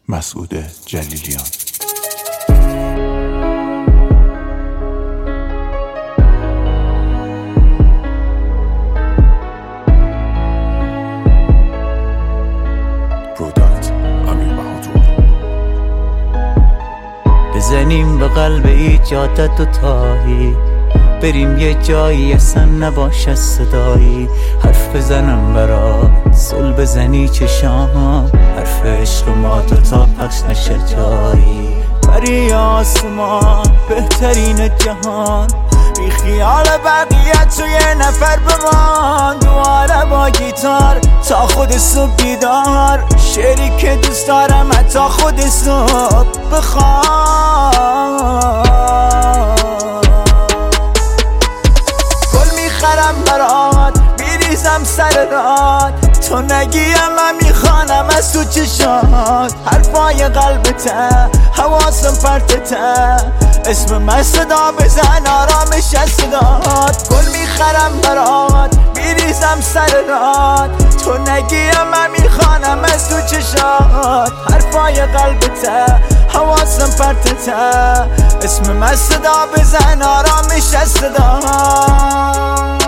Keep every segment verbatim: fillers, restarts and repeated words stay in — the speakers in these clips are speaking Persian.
مسعود جلیلیان. بزنیم به قلب ایجادت و تاهی، بریم یه جایی اصلا نباشه صدایی، حرف بزنم برات سل بزنی چشام، حرف عشق ما تو تا پخش نشه جایی. پری آسمان بهترین جهان، بی خیال بقیه توی نفر بمان، دواره با گیتار تا خود صبح بیدار، شعری که دوست دارم حتی خود صبح بخوام. گل میخرم برات بیریزم سر رات، تو نگیم من میخوانم از تو چشات، حرفای قلبته حواسم پرتته، اسم من صدا بزن آرامش از صدات. گل میخرم برات بیریزم سر رات، تو نگیم من میخوانم از تو چشات، حرفای قلبته حواسم پرتته، اسم من صدا بزن آرامش از صدات.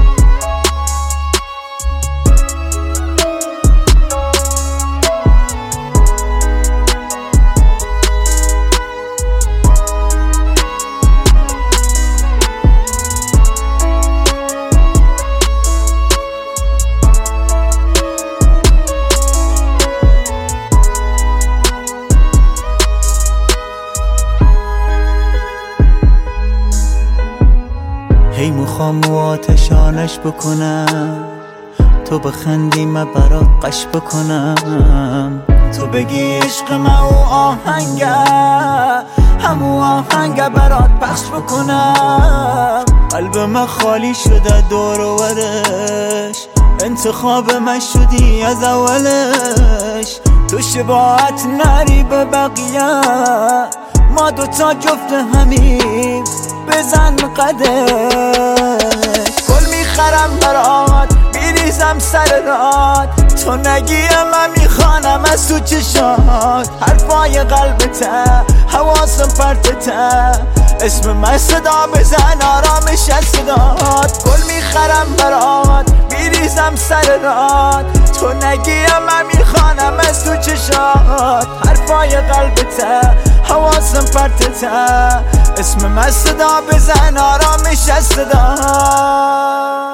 هی میخوام و آتشانش بکنم، تو بخندی من برات قش بکنم، تو بگی عشق من و آهنگه همو آهنگه برات پخش بکنم. قلب من خالی شده دور و ورش، انتخاب من شدی از اولش، تو شباهت نری به بقیه، ما دوتا جفت همیم بزن قدش. گل میخرم برات بیریزم سر رات، تو نگیم من میخوانم از تو چشات، حرفای قلبته حواسم پرتته، اسم من صدا بزن آرامش از صدات. گل میخرم برات بیریزم سر رات، تو نگیم من میخوانم از تو چشات، حرفای قلبته حواسم پرتته، اسم من صدا بزن آرامش از صدات.